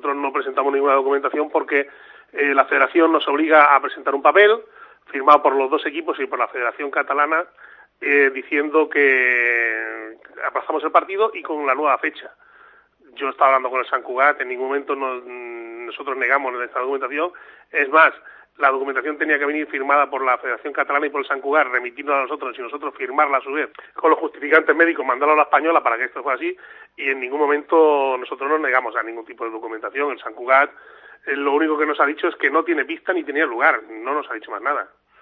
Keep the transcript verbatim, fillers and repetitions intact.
nosotros no presentamos ninguna documentación porque eh, la Federación nos obliga a presentar un papel firmado por los dos equipos y por la Federación Catalana eh, diciendo que aplazamos el partido y con la nueva fecha. Yo estaba hablando con el Sant Cugat, en ningún momento nos, nosotros negamos esta documentación. Es más, la documentación tenía que venir firmada por la Federación Catalana y por el Sant Cugat, remitirnos a nosotros y nosotros firmarla a su vez con los justificantes médicos, mandarlo a la española para que esto fuera así, y en ningún momento nosotros nos negamos a ningún tipo de documentación. El Sant Cugat eh, lo único que nos ha dicho es que no tiene pista ni tenía lugar, no nos ha dicho más nada.